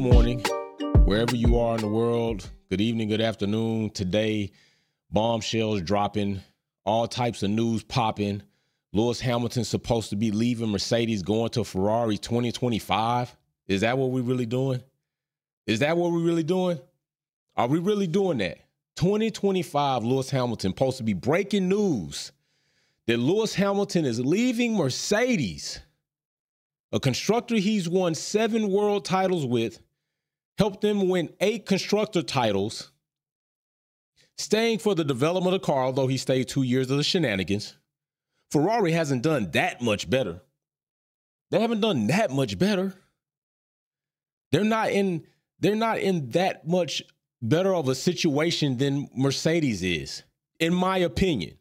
morning, wherever you are in the world. Good evening, good afternoon. Today, bombshells dropping, all types of news popping. Lewis Hamilton supposed to be leaving Mercedes, going to Ferrari 2025. Is that what we're really doing? Is that what we're really doing? Are we really doing that? 2025, Lewis Hamilton supposed to be breaking news that Lewis Hamilton is leaving Mercedes, a constructor he's won 7 world titles with, helped them win 8 constructor titles, staying for the development of the car, although he stayed 2 years of the shenanigans. Ferrari hasn't done that much better. They haven't done that much better. They're not in that much better of a situation than Mercedes is, in my opinion.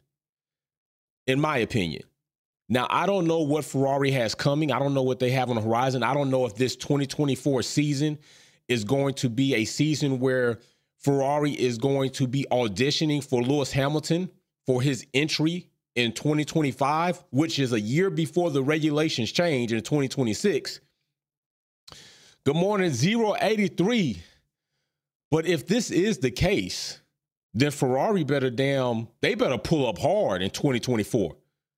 In my opinion. Now, I don't know what Ferrari has coming. I don't know what they have on the horizon. I don't know if this 2024 season is going to be a season where Ferrari is going to be auditioning for Lewis Hamilton for his entry in 2025, which is a year before the regulations change in 2026. Good morning, 083. But if this is the case, then Ferrari better pull up hard in 2024.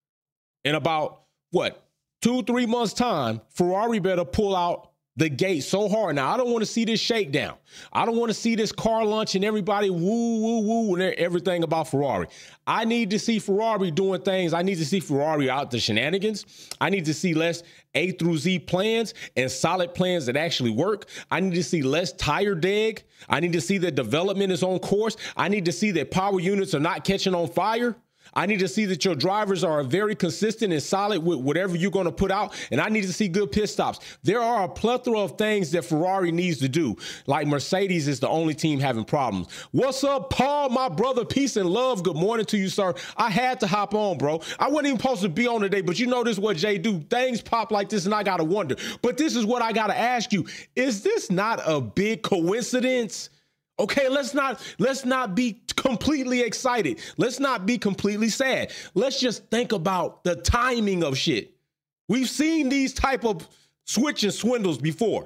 In about, 2-3 months' time, Ferrari better pull out the gate so hard. Now, I don't want to see this shakedown. I don't want to see this car lunch and everybody woo and everything about Ferrari. I need to see Ferrari doing things. I need to see Ferrari out the shenanigans. I need to see less A through Z plans and solid plans that actually work. I need to see less tire deg. I need to see that development is on course. I need to see that power units are not catching on fire. I need to see that your drivers are very consistent and solid with whatever you're going to put out. And I need to see good pit stops. There are a plethora of things that Ferrari needs to do. Like Mercedes is the only team having problems. What's up, Paul, my brother? Peace and love. Good morning to you, sir. I had to hop on, bro. I wasn't even supposed to be on today, but you know this is what Jay do. Things pop like this and I got to wonder. But this is what I got to ask you. Is this not a big coincidence? Okay, let's not be completely excited. Let's not be completely sad. Let's just think about the timing of shit. We've seen these type of switch and swindles before.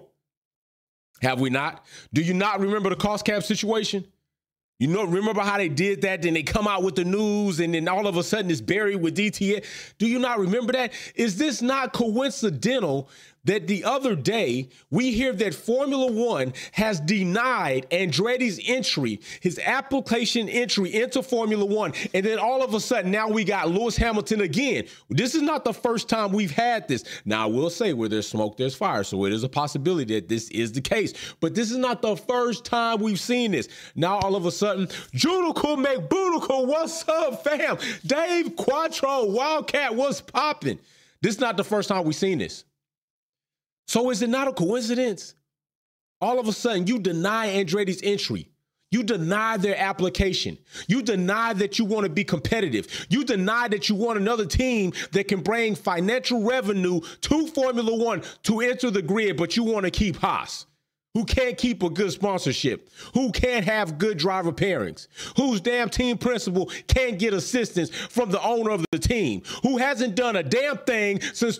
Have we not? Do you not remember the cost cap situation? You know, remember how they did that? Then they come out with the news and then all of a sudden it's buried with DTA. Do you not remember that? Is this not coincidental that the other day we hear that Formula One has denied Andretti's entry, his application entry into Formula One, and then all of a sudden now we got Lewis Hamilton again. This is not the first time we've had this. Now, I will say where there's smoke, there's fire, so it is a possibility that this is the case. But this is not the first time we've seen this. Now, all of a sudden, Judical McBoodical, what's up, fam? Dave Quattro, Wildcat, what's popping? This is not the first time we've seen this. So is it not a coincidence? All of a sudden, you deny Andretti's entry. You deny their application. You deny that you want to be competitive. You deny that you want another team that can bring financial revenue to Formula One to enter the grid, but you want to keep Haas, who can't keep a good sponsorship, who can't have good driver pairings, whose damn team principal can't get assistance from the owner of the team, who hasn't done a damn thing since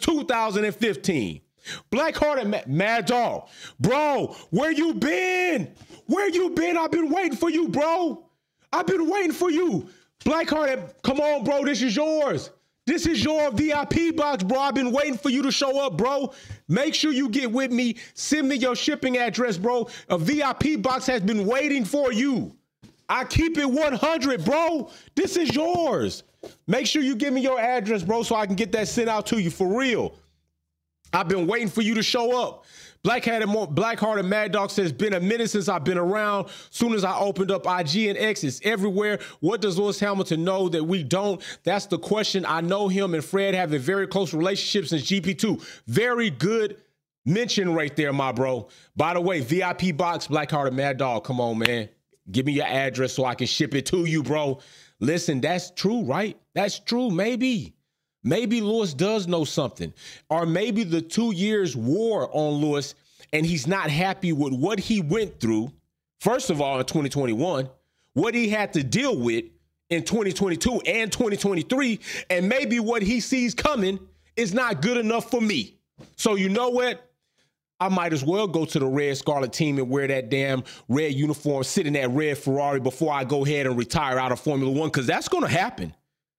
2015. Black-hearted Mad Dog. Bro, where you been? Where you been? I've been waiting for you, bro. I've been waiting for you. Black-hearted, come on, bro. This is yours. This is your VIP box, bro. I've been waiting for you to show up, bro. Make sure you get with me. Send me your shipping address, bro. A VIP box has been waiting for you. I keep it 100, bro. This is yours. Make sure you give me your address, bro, so I can get that sent out to you for real. I've been waiting for you to show up. Black-hearted Mad Dog says, been a minute since I've been around. Soon as I opened up IG and X, it's everywhere. What does Lewis Hamilton know that we don't? That's the question. I know him and Fred have a very close relationship since GP2. Very good mention right there, my bro. By the way, VIP box, Black-hearted Mad Dog. Come on, man. Give me your address so I can ship it to you, bro. Listen, that's true, right? That's true, maybe. Maybe Lewis does know something, or maybe the 2 years wore on Lewis and he's not happy with what he went through. First of all, in 2021, what he had to deal with in 2022 and 2023, and maybe what he sees coming is not good enough for me. So you know what? I might as well go to the red Scarlet team and wear that damn red uniform, sit in that red Ferrari before I go ahead and retire out of Formula One, because that's going to happen.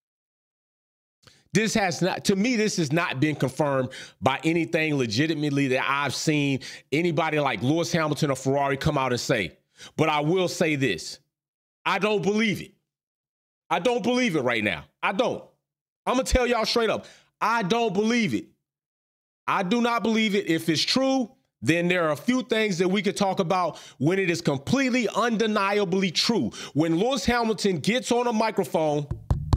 This has not, to me, this has not been confirmed by anything legitimately that I've seen anybody like Lewis Hamilton or Ferrari come out and say. But I will say this. I don't believe it. I don't believe it right now. I don't. I'm going to tell y'all straight up. I don't believe it. I do not believe it. If it's true, then there are a few things that we could talk about when it is completely undeniably true. When Lewis Hamilton gets on a microphone,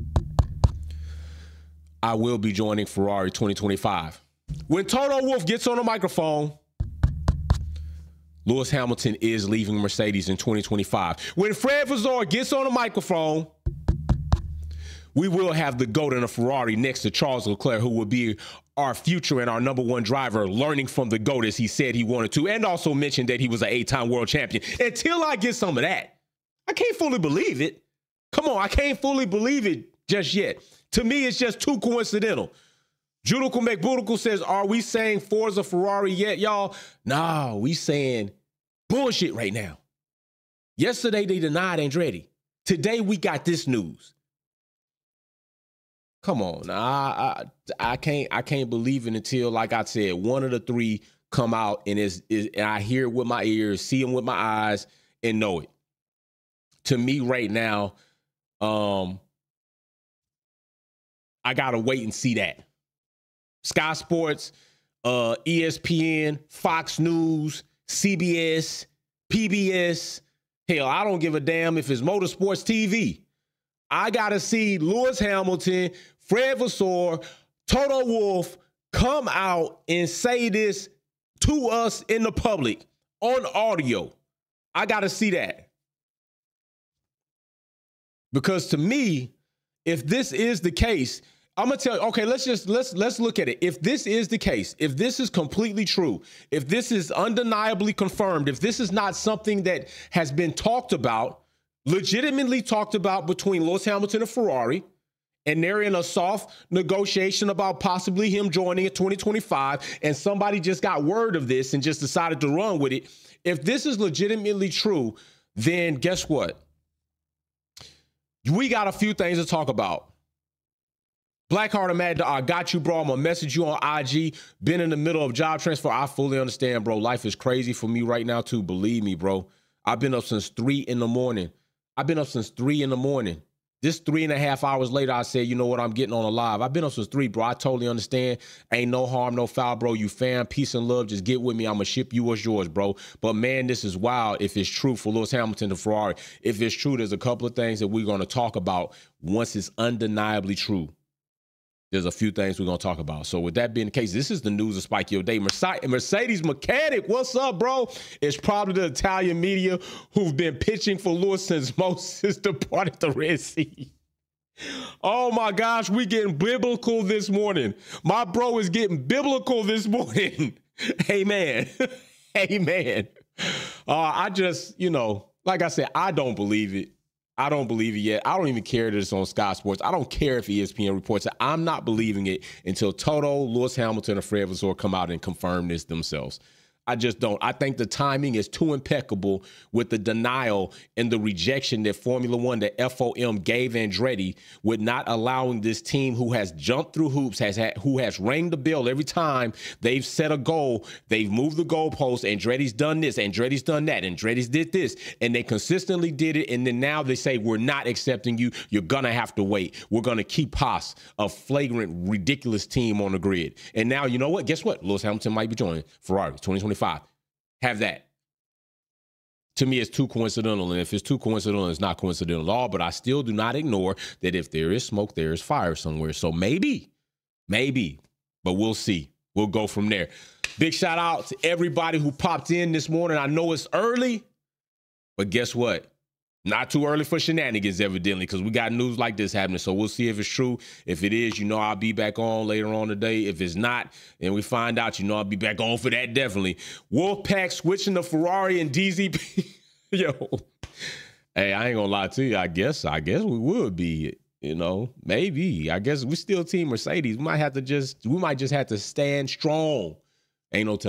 I will be joining Ferrari 2025. When Toto Wolff gets on a microphone, Lewis Hamilton is leaving Mercedes in 2025. When Fred Vasseur gets on a microphone, we will have the GOAT in a Ferrari next to Charles Leclerc, who will be our future and our number one driver, learning from the GOAT as he said he wanted to, and also mentioned that he was an 8-time world champion. Until I get some of that, I can't fully believe it. Come on, I can't fully believe it just yet. To me, it's just too coincidental. Judical McBudical says, are we saying Forza Ferrari yet, y'all? Nah, we saying bullshit right now. Yesterday, they denied Andretti. Today, we got this news. Come on, I can't believe it until, like I said, one of the three come out and and I hear it with my ears, see them with my eyes, and know it. To me, right now, I gotta wait and see that. Sky Sports, ESPN, Fox News, CBS, PBS. Hell, I don't give a damn if it's Motorsports TV. I got to see Lewis Hamilton, Fred Vasseur, Toto Wolff come out and say this to us in the public on audio. I got to see that. Because to me, if this is the case, I'm going to tell you, okay, let's look at it. If this is the case, if this is completely true, if this is undeniably confirmed, if this is not something that has been talked about, legitimately talked about between Lewis Hamilton and Ferrari, and they're in a soft negotiation about possibly him joining in 2025, and somebody just got word of this and just decided to run with it. If this is legitimately true, then guess what? We got a few things to talk about. Blackheart Mad, I got you, bro. I'm gonna message you on IG. Been in the middle of job transfer. I fully understand, bro. Life is crazy for me right now, too. Believe me, bro. I've been up since 3 in the morning. This 3.5 hours later, I said, you know what? I'm getting on a live. I've been up since 3, bro. I totally understand. Ain't no harm, no foul, bro. You fam, peace and love. Just get with me. I'm going to ship you what's yours, bro. But, man, this is wild if it's true for Lewis Hamilton and Ferrari. If it's true, there's a couple of things that we're going to talk about once it's undeniably true. There's a few things we're going to talk about. So with that being the case, this is the news of Spike Your Day. Mercedes Mechanic, what's up, bro? It's probably the Italian media who've been pitching for Lewis since Moses departed the Red Sea. Oh, my gosh, we getting biblical this morning. My bro is getting biblical this morning. Amen. Amen. I just, like I said, I don't believe it. I don't believe it yet. I don't even care that it's on Sky Sports. I don't care if ESPN reports it. I'm not believing it until Toto, Lewis Hamilton, and Fred Vasseur come out and confirm this themselves. I just don't. I think the timing is too impeccable with the denial and the rejection that Formula One, the FOM, gave Andretti with not allowing this team who has jumped through hoops, who has rang the bell every time they've set a goal, they've moved the goalpost. Andretti's done this, Andretti's done that, Andretti's did this, and they consistently did it. And then now they say, we're not accepting you. You're going to have to wait. We're going to keep Haas, a flagrant, ridiculous team on the grid. And now, you know what? Guess what? Lewis Hamilton might be joining Ferrari 2025. Have that. To me, it's too coincidental. And if it's too coincidental, it's not coincidental at all. But I still do not ignore that if there is smoke, there is fire somewhere. So maybe, but we'll see. We'll go from there. Big shout out to everybody who popped in this morning. I know it's early, but guess what? Not too early for shenanigans, evidently, because we got news like this happening. So we'll see if it's true. If it is, I'll be back on later on today. If it's not, and we find out, I'll be back on for that, definitely. Wolfpack switching to Ferrari and DZP. Yo. Hey, I ain't gonna lie to you. I guess we would be, maybe. I guess we still team Mercedes. We might just have to stand strong. Ain't no telling.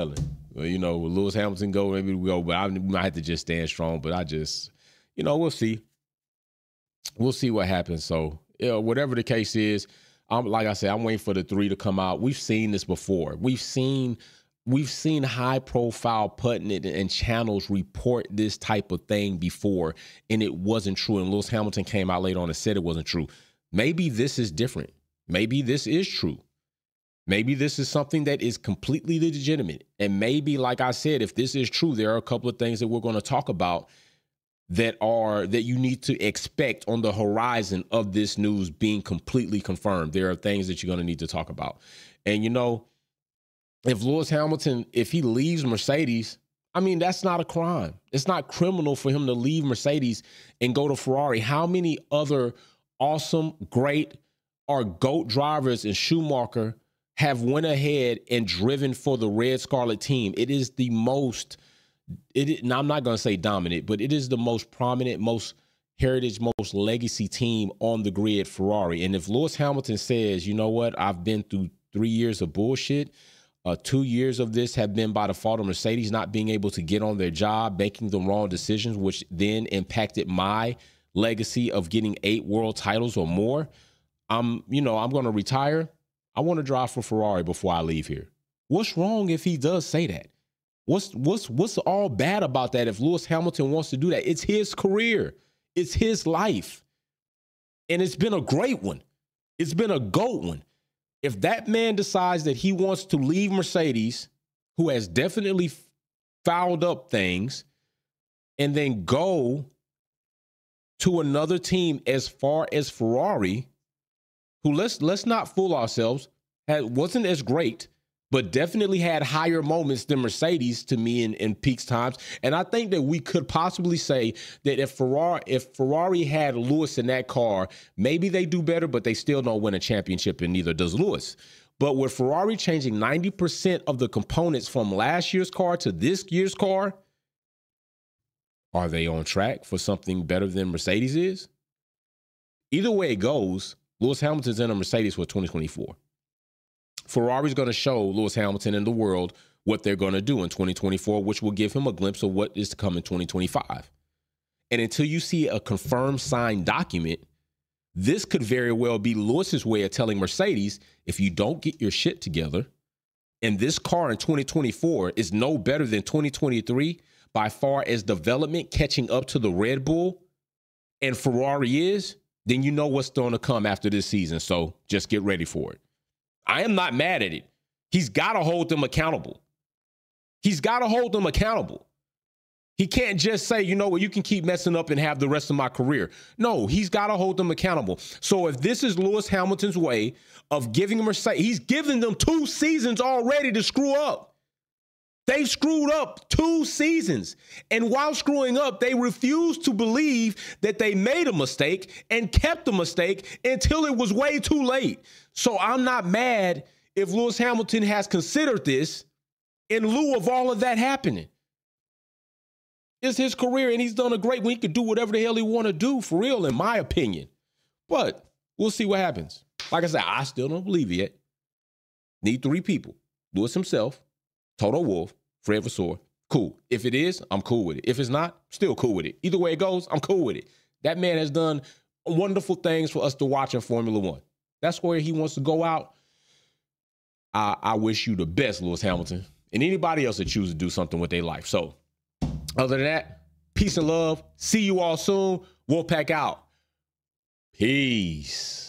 You know, will Lewis Hamilton go? Maybe we go, but we might have to just stand strong. But I just, you know, we'll see. We'll see what happens. So, you know, whatever the case is, like I said, I'm waiting for the 3 to come out. We've seen this before. We've seen high profile putting it and channels report this type of thing before, and it wasn't true. And Lewis Hamilton came out later on and said it wasn't true. Maybe this is different. Maybe this is true. Maybe this is something that is completely legitimate. And maybe, like I said, if this is true, there are a couple of things that we're going to talk about that you need to expect on the horizon of this news being completely confirmed. There are things that you're going to need to talk about. And, you know, if Lewis Hamilton, if he leaves Mercedes, I mean, that's not a crime. It's not criminal for him to leave Mercedes and go to Ferrari. How many other awesome, great, or GOAT drivers and Schumacher have went ahead and driven for the Red Scarlet team? It is the most, now I'm not going to say dominant, but it is the most prominent, most heritage, most legacy team on the grid, Ferrari. And if Lewis Hamilton says, you know what, I've been through 3 years of bullshit, 2 years of this have been by the fault of Mercedes not being able to get on their job, making the wrong decisions, which then impacted my legacy of getting 8 world titles or more. I'm going to retire. I want to drive for Ferrari before I leave here. What's wrong if he does say that? What's all bad about that if Lewis Hamilton wants to do that? It's his career. It's his life. And it's been a great one. It's been a GOAT one. If that man decides that he wants to leave Mercedes, who has definitely fouled up things, and then go to another team as far as Ferrari, who let's not fool ourselves, wasn't as great, but definitely had higher moments than Mercedes to me in peaks times. And I think that we could possibly say that if Ferrari had Lewis in that car, maybe they do better, but they still don't win a championship, and neither does Lewis. But with Ferrari changing 90% of the components from last year's car to this year's car, are they on track for something better than Mercedes is? Either way it goes, Lewis Hamilton's in a Mercedes for 2024. Ferrari's going to show Lewis Hamilton and the world what they're going to do in 2024, which will give him a glimpse of what is to come in 2025. And until you see a confirmed signed document, this could very well be Lewis's way of telling Mercedes, if you don't get your shit together, and this car in 2024 is no better than 2023 by far as development catching up to the Red Bull and Ferrari is, then you know what's going to come after this season. So just get ready for it. I am not mad at it. He's got to hold them accountable. He's got to hold them accountable. He can't just say, you know what, you can keep messing up and have the rest of my career. No, he's got to hold them accountable. So if this is Lewis Hamilton's way of giving Mercedes, he's given them 2 seasons already to screw up. They've screwed up 2 seasons. And while screwing up, they refused to believe that they made a mistake and kept the mistake until it was way too late. So I'm not mad if Lewis Hamilton has considered this in lieu of all of that happening. It's his career, and he's done a great one. He could do whatever the hell he want to do, for real, in my opinion. But we'll see what happens. Like I said, I still don't believe it yet. Need 3 people. Lewis himself, Toto Wolff, Fred Vasseur. Cool. If it is, I'm cool with it. If it's not, still cool with it. Either way it goes, I'm cool with it. That man has done wonderful things for us to watch in Formula One. That's where he wants to go out. I wish you the best, Lewis Hamilton, and anybody else that chooses to do something with their life. So, other than that, peace and love. See you all soon. Wolfpack out. Peace.